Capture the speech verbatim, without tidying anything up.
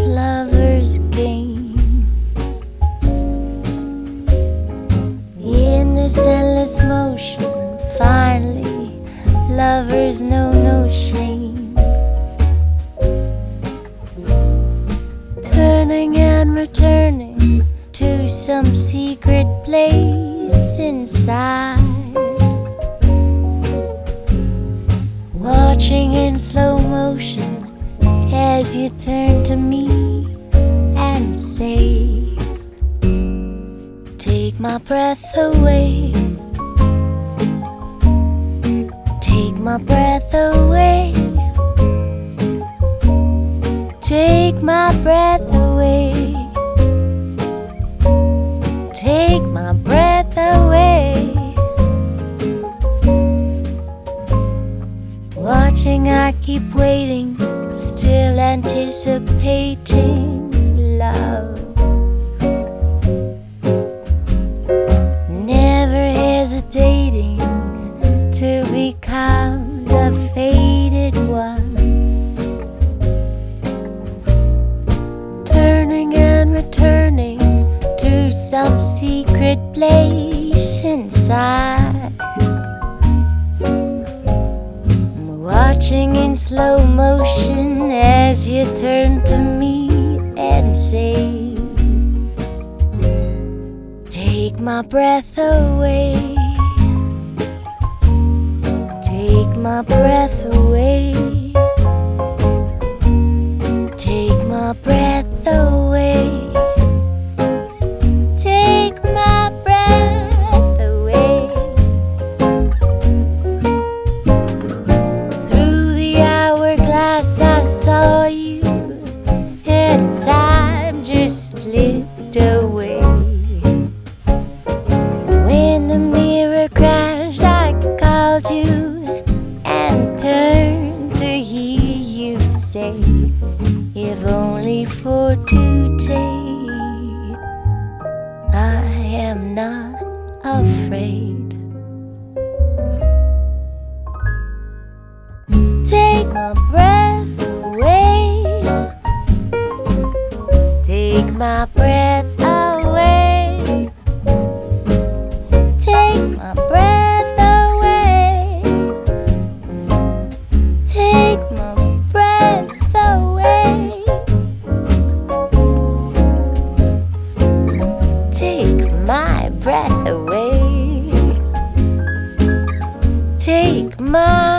lover's game. In this endless motion, finally, lovers know no shame. Turning and returning to some secret place inside. Watching in slow motion as you turn to me and say, take my breath away, take my breath away, take my breath away, take my breath away. Watching, I keep waiting, still anticipating love. Never hesitating to become the fated ones. Turning and returning to some secret place inside. Watching in slow motion as you turn to me and say, take my breath away, take my breath away, take my breath away, take my breath away. Through the hourglass I saw you, and time just slipped away. When the mirror crashed, I called you and turned to hear you say, if only for today, I am not afraid. Take my breath away, take my breath away, take my breath away, take my breath away, take my breath away, take my